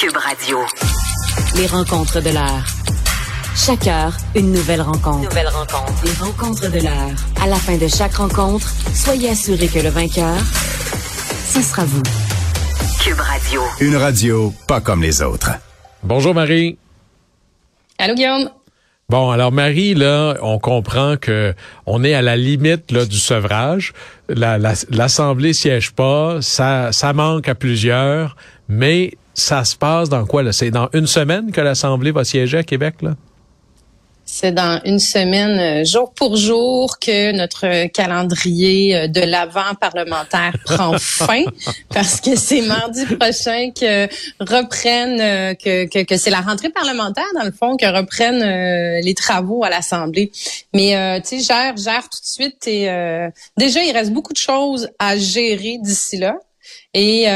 Cube Radio. Les rencontres de l'heure. Chaque heure, une nouvelle rencontre. Les rencontres de l'heure. À la fin de chaque rencontre, soyez assurés que le vainqueur, ce sera vous. Cube Radio. Une radio pas comme les autres. Bonjour Marie. Allô Guillaume. Bon, alors Marie, là, on comprend que on est à la limite là du sevrage. L'Assemblée siège pas, ça manque à plusieurs, mais ça se passe dans quoi là? C'est dans une semaine que l'Assemblée va siéger à Québec, là? C'est dans une semaine, jour pour jour, que notre calendrier de l'Avent parlementaire prend fin, parce que c'est mardi prochain que reprennent, que c'est la rentrée parlementaire, dans le fond, que reprennent les travaux à l'Assemblée. Mais, tu sais, gère tout de suite. Et déjà, il reste beaucoup de choses à gérer d'ici là. Et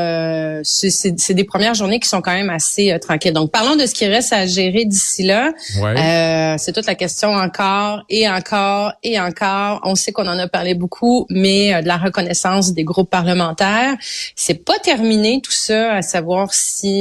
c'est des premières journées qui sont quand même assez tranquilles. Donc, parlons de ce qui reste à gérer d'ici là. Ouais. C'est toute la question encore et encore et encore. On sait qu'on en a parlé beaucoup, mais de la reconnaissance des groupes parlementaires, c'est pas terminé tout ça. À savoir si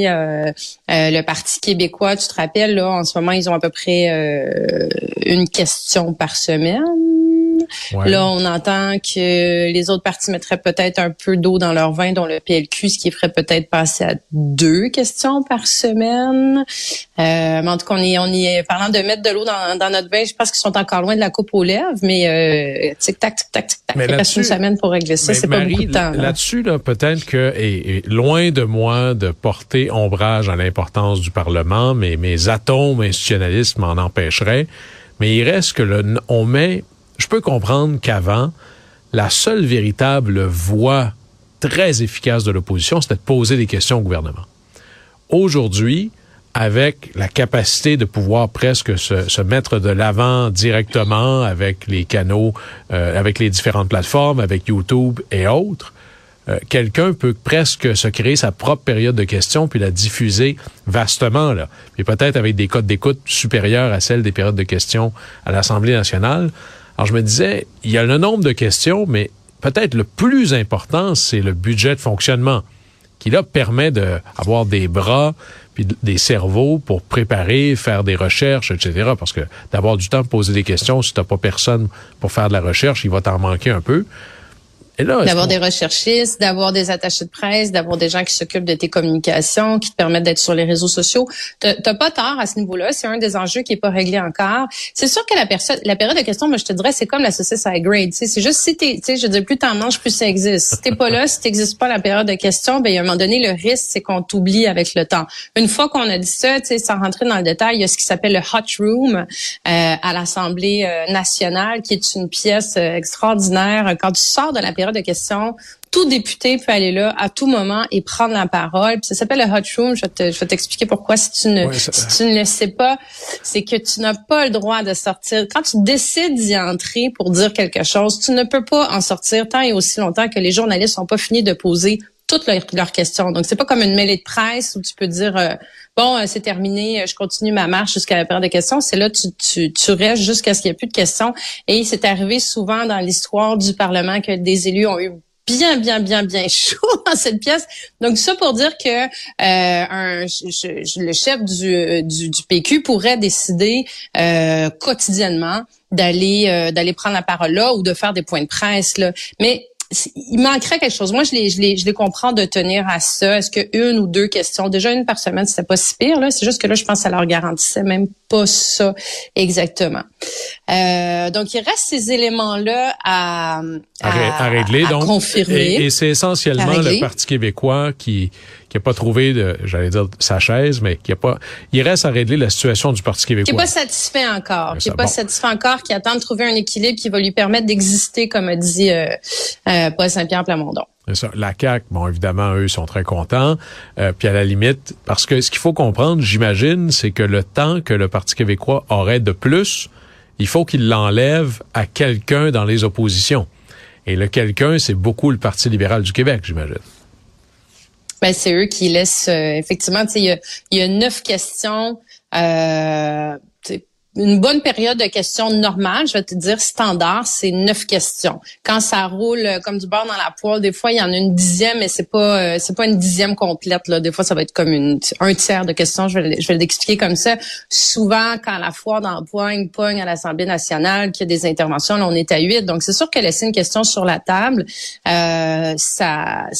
le Parti québécois, tu te rappelles, là, en ce moment, ils ont à peu près une question par semaine. Ouais. Là, on entend que les autres partis mettraient peut-être un peu d'eau dans leur vin, dont le PLQ, ce qui ferait peut-être passer à 2 questions par semaine. Mais en tout cas, on est parlant de mettre de l'eau dans notre vin. Je pense qu'ils sont encore loin de la coupe aux lèvres, mais tic-tac. Il reste une semaine pour régler ça. C'est Marie, pas beaucoup de temps. Là-dessus, là, peut-être que, et loin de moi de porter ombrage à l'importance du Parlement, mais mes atomes institutionnalistes m'en empêcheraient. Mais il reste que je peux comprendre qu'avant, la seule véritable voie très efficace de l'opposition, c'était de poser des questions au gouvernement. Aujourd'hui, avec la capacité de pouvoir presque se mettre de l'avant directement avec les canaux, avec les différentes plateformes, avec YouTube et autres, quelqu'un peut presque se créer sa propre période de questions puis la diffuser vastement, là. Puis peut-être avec des codes d'écoute supérieurs à celles des périodes de questions à l'Assemblée nationale. Alors, je me disais, il y a le nombre de questions, mais peut-être le plus important, c'est le budget de fonctionnement, qui, là, permet d'avoir des bras puis des cerveaux pour préparer, faire des recherches, etc. Parce que d'avoir du temps pour poser des questions, si t'as pas personne pour faire de la recherche, il va t'en manquer un peu. Et là, d'avoir des recherchistes, d'avoir des attachés de presse, d'avoir des gens qui s'occupent de tes communications, qui te permettent d'être sur les réseaux sociaux. T'as pas tort à ce niveau-là. C'est un des enjeux qui est pas réglé encore. C'est sûr que la période de questions, moi, je te dirais, c'est comme la saucisse high grade. C'est juste si je veux dire, plus t'en manges, plus ça existe. Si t'es pas là, si t'existes pas la période de questions, ben, à un moment donné, le risque, c'est qu'on t'oublie avec le temps. Une fois qu'on a dit ça, sans rentrer dans le détail, il y a ce qui s'appelle le hot room, à l'Assemblée nationale, qui est une pièce extraordinaire. Quand tu sors de la période de questions, tout député peut aller là à tout moment et prendre la parole. Puis ça s'appelle le hot room. Je vais t'expliquer pourquoi si tu ne le sais pas. C'est que tu n'as pas le droit de sortir. Quand tu décides d'y entrer pour dire quelque chose, tu ne peux pas en sortir tant et aussi longtemps que les journalistes n'ont pas fini de poser toutes leurs questions. Donc, c'est pas comme une mêlée de presse où tu peux dire c'est terminé, je continue ma marche jusqu'à la période de questions. C'est là tu restes jusqu'à ce qu'il n'y ait plus de questions. Et c'est arrivé souvent dans l'histoire du Parlement que des élus ont eu bien chaud dans cette pièce. Donc ça pour dire que le chef du PQ pourrait décider quotidiennement d'aller prendre la parole là ou de faire des points de presse là. Mais il manquerait quelque chose. Moi, je les comprends de tenir à ça. Est-ce que une ou 2 questions, déjà une par semaine, c'était pas si pire, là. C'est juste que là, je pense que ça leur garantissait même pas ça exactement. Donc, il reste ces éléments-là à régler, donc, confirmer. Et c'est essentiellement le Parti québécois qui a pas trouvé sa chaise, mais il reste à régler la situation du Parti québécois. Qui est pas satisfait encore, qui attend de trouver un équilibre qui va lui permettre d'exister, comme a dit Paul Saint-Pierre Plamondon. C'est ça. La CAQ, bon, évidemment, eux sont très contents. Puis à la limite, parce que ce qu'il faut comprendre, j'imagine, c'est que le temps que le Parti québécois aurait de plus, il faut qu'il l'enlève à quelqu'un dans les oppositions. Et le quelqu'un, c'est beaucoup le Parti libéral du Québec, j'imagine. Ben, c'est eux qui laissent, effectivement, tu sais, il y a 9 questions, une bonne période de questions normale, je vais te dire standard, c'est 9 questions. Quand ça roule comme du beurre dans la poêle, des fois il y en a une dixième, mais c'est pas une dixième complète là. Des fois ça va être comme un tiers de questions. Je vais l'expliquer comme ça. Souvent quand la foire d'empoigne pogne à l'Assemblée nationale, qu'il y a des interventions, là, on est à 8. Donc c'est sûr que laisser une question sur la table, c'est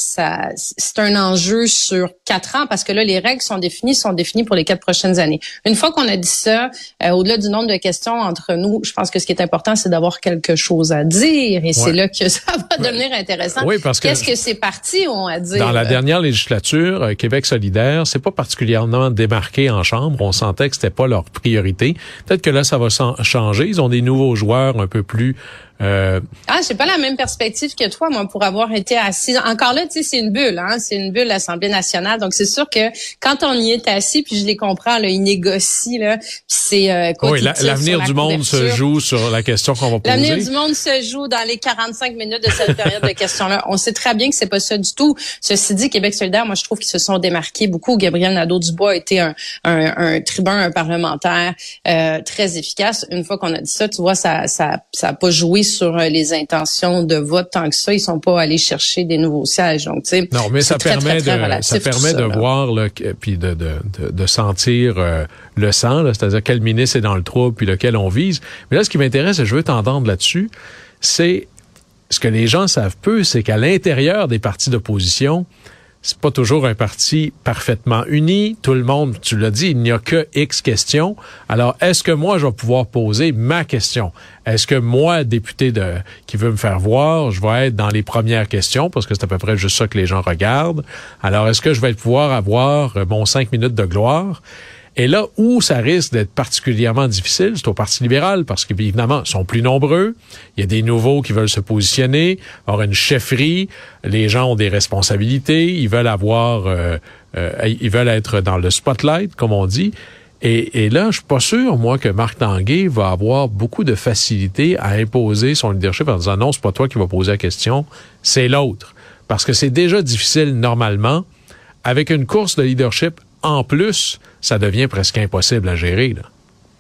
un enjeu sur 4 ans parce que là les règles sont définies pour les 4 prochaines années. Une fois qu'on a dit ça, au-delà du nombre de questions entre nous, je pense que ce qui est important, c'est d'avoir quelque chose à dire. Et c'est là que ça va devenir intéressant. Oui, parce que qu'est-ce que ces partis ont à dire? Dans la dernière législature, Québec solidaire, c'est pas particulièrement démarqué en Chambre. On sentait que c'était pas leur priorité. Peut-être que là, ça va changer. Ils ont des nouveaux joueurs un peu plus... j'ai pas la même perspective que toi, moi, pour avoir été assis. Encore là, tu sais, c'est une bulle, hein. C'est une bulle, l'Assemblée nationale. Donc, c'est sûr que quand on y est assis, puis je les comprends, là, ils négocient, là. Puis c'est, oui, l'avenir du monde se joue sur la question qu'on va poser. L'avenir du monde se joue dans les 45 minutes de cette période de questions-là. On sait très bien que c'est pas ça du tout. Ceci dit, Québec solidaire, moi, je trouve qu'ils se sont démarqués beaucoup. Gabriel Nadeau-Dubois a été un tribun, un parlementaire, très efficace. Une fois qu'on a dit ça, tu vois, ça a pas joué sur les intentions de vote tant que ça. Ils sont pas allés chercher des nouveaux sièges. Donc, tu sais, non, mais ça permet de voir, là, puis de sentir le sang, là, c'est-à-dire quel ministre est dans le trou, puis lequel on vise. Mais là, ce qui m'intéresse, et je veux t'entendre là-dessus, c'est ce que les gens savent peu, c'est qu'à l'intérieur des partis d'opposition, c'est pas toujours un parti parfaitement uni. Tout le monde, tu l'as dit, il n'y a que X questions. Alors, est-ce que moi, je vais pouvoir poser ma question? Est-ce que moi, député qui veut me faire voir, je vais être dans les premières questions, parce que c'est à peu près juste ça que les gens regardent. Alors, est-ce que je vais pouvoir avoir mon 5 minutes de gloire? Et là où ça risque d'être particulièrement difficile, c'est au Parti libéral, parce qu'évidemment, ils sont plus nombreux. Il y a des nouveaux qui veulent se positionner, avoir une chefferie. Les gens ont des responsabilités. Ils veulent ils veulent être dans le spotlight, comme on dit. Et là, je suis pas sûr, moi, que Marc Tanguay va avoir beaucoup de facilité à imposer son leadership en disant non, c'est pas toi qui vas poser la question, c'est l'autre. Parce que c'est déjà difficile normalement. Avec une course de leadership en plus, ça devient presque impossible à gérer, là.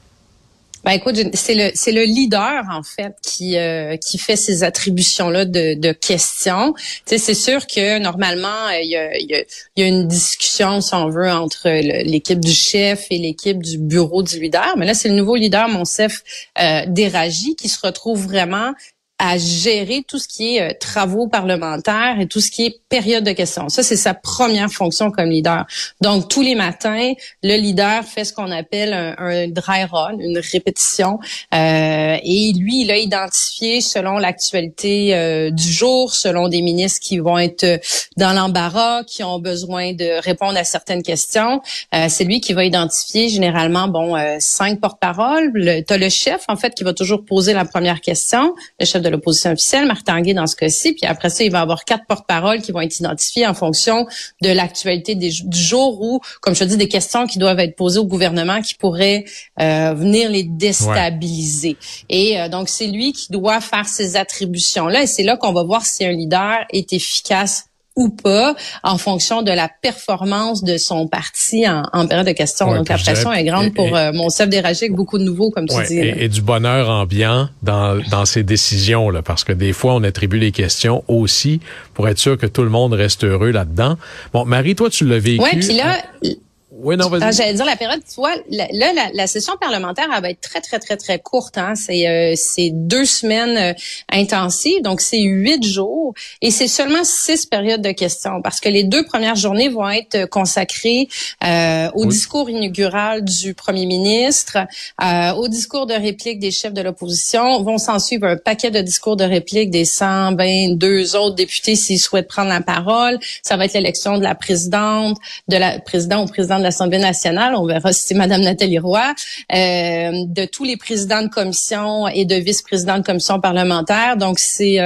Ben écoute, c'est le leader en fait qui fait ces attributions-là de questions. Tu sais, c'est sûr que normalement il y a une discussion, si on veut, entre l'équipe du chef et l'équipe du bureau du leader. Mais là, c'est le nouveau leader, Monsef Déragi, qui se retrouve vraiment à gérer tout ce qui est travaux parlementaires et tout ce qui est période de questions. Ça, c'est sa première fonction comme leader. Donc, tous les matins, le leader fait ce qu'on appelle un dry run, une répétition. Et lui, il a identifié, selon l'actualité du jour, selon des ministres qui vont être dans l'embarras, qui ont besoin de répondre à certaines questions, c'est lui qui va identifier généralement, 5 porte-paroles. T'as le chef, en fait, qui va toujours poser la première question, le chef de l'opposition officielle, Marc Tanguay dans ce cas-ci, puis après ça, il va y avoir 4 porte-paroles qui vont être identifiés en fonction de l'actualité du jour ou, comme je te dis, des questions qui doivent être posées au gouvernement qui pourraient venir les déstabiliser. Ouais. Et donc, c'est lui qui doit faire ces attributions-là et c'est là qu'on va voir si un leader est efficace ou pas, en fonction de la performance de son parti en période de questions. Ouais, donc, la pression est grande pour Monsef Déragi avec beaucoup de nouveaux, comme tu dis. Et du bonheur ambiant dans ces décisions, là, parce que des fois, on attribue les questions aussi pour être sûr que tout le monde reste heureux là-dedans. Bon, Marie, toi, tu l'as vécu. Oui, puis là... Oui, non, vas-y. J'allais dire la période, tu vois, là, la session parlementaire, elle va être très, très, très, très courte, hein. C'est 2 semaines intensives, donc c'est 8 jours, et c'est seulement 6 périodes de questions, parce que les 2 premières journées vont être consacrées au discours inaugural du premier ministre, au discours de réplique des chefs de l'opposition. Vont s'en suivre un paquet de discours de réplique des 122 autres députés s'ils souhaitent prendre la parole. Ça va être l'élection de la présidente, président de l'Assemblée nationale, on verra si c'est Madame Nathalie Roy, de tous les présidents de commission et de vice-présidents de commission parlementaire. Donc c'est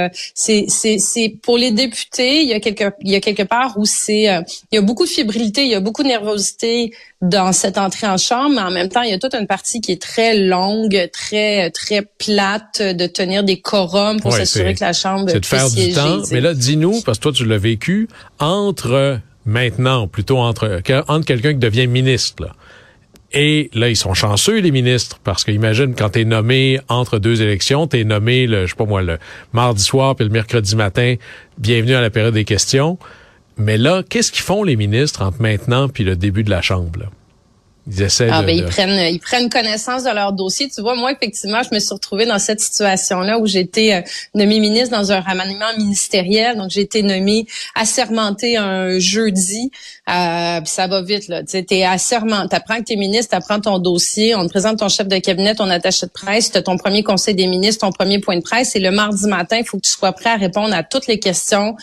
pour les députés, il y a quelque part où il y a beaucoup de fébrilité, il y a beaucoup de nervosité dans cette entrée en chambre, mais en même temps, il y a toute une partie qui est très longue, très très plate, de tenir des quorums pour s'assurer que la chambre c'est de faire du temps. Mais là, dis-nous, parce que toi tu l'as vécu, entre quelqu'un qui devient ministre, là, Et là, ils sont chanceux, les ministres, parce que imagine, quand t'es nommé entre deux élections, t'es nommé, le mardi soir puis le mercredi matin, bienvenue à la période des questions. Mais là, qu'est-ce qu'ils font, les ministres, entre maintenant puis le début de la Chambre, là? Ils essaient ils prennent connaissance de leur dossier. Tu vois, moi, effectivement, je me suis retrouvée dans cette situation-là où j'ai été nommée ministre dans un remaniement ministériel. Donc, j'ai été nommée assermentée un jeudi. Puis ça va vite, là. Tu sais, t'es assermenté. T'apprends que t'es ministre, t'apprends ton dossier. On te présente ton chef de cabinet, ton attaché de presse. T'as ton premier conseil des ministres, ton premier point de presse. Et le mardi matin, il faut que tu sois prêt à répondre à toutes les questions.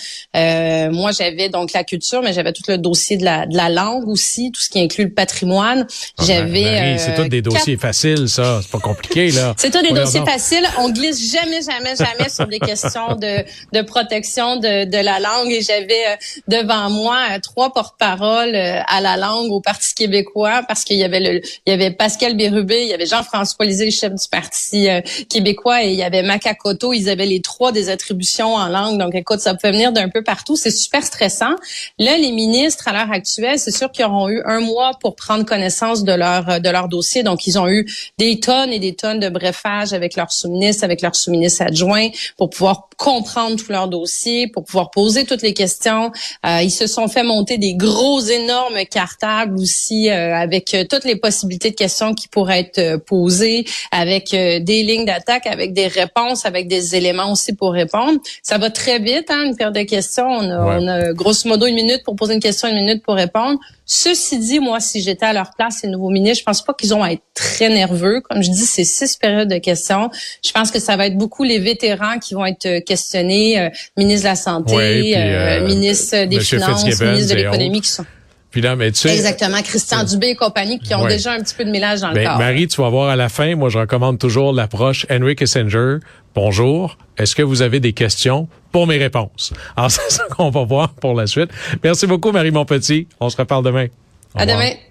Moi, j'avais donc la culture, mais j'avais tout le dossier de la langue aussi, tout ce qui inclut le patrimoine. Marie, c'est tous des dossiers faciles, ça. C'est pas compliqué, là. C'est tous des dossiers faciles. On glisse jamais sur des questions de protection de la langue. Et j'avais devant moi 3 porte-paroles à la langue au Parti québécois parce qu'il y avait Pascal Bérubé, il y avait Jean-François Lisée, le chef du Parti québécois, et il y avait Makakoto. Ils avaient les 3 des attributions en langue. Donc, écoute, ça pouvait venir d'un peu partout. C'est super stressant. Là, les ministres, à l'heure actuelle, c'est sûr qu'ils auront eu 1 mois pour prendre connaissance de leur dossier. Donc, ils ont eu des tonnes et des tonnes de brefage avec leurs sous-ministres, avec leurs sous-ministres adjoints pour pouvoir comprendre tout leur dossier, pour pouvoir poser toutes les questions. Ils se sont fait monter des gros, énormes cartables aussi avec toutes les possibilités de questions qui pourraient être posées, avec des lignes d'attaque, avec des réponses, avec des éléments aussi pour répondre. Ça va très vite, hein, une paire de questions. On a grosso modo 1 minute pour poser une question, 1 minute pour répondre. Ceci dit, moi, si j'étais à leur place, les nouveaux ministres, je pense pas qu'ils ont à être très nerveux. Comme je dis, c'est 6 périodes de questions. Je pense que ça va être beaucoup les vétérans qui vont être questionnés, ministre de la Santé, ministre des Finances, ministre de l'Économie qui sont... Puis là, mais tu sais, exactement, Christian Dubé et compagnie qui ont déjà un petit peu de mélange dans le corps. Marie, tu vas voir à la fin, moi je recommande toujours l'approche Henry Kissinger. Bonjour, est-ce que vous avez des questions pour mes réponses? Alors c'est ça qu'on va voir pour la suite. Merci beaucoup Marie Montpetit, on se reparle demain. À demain.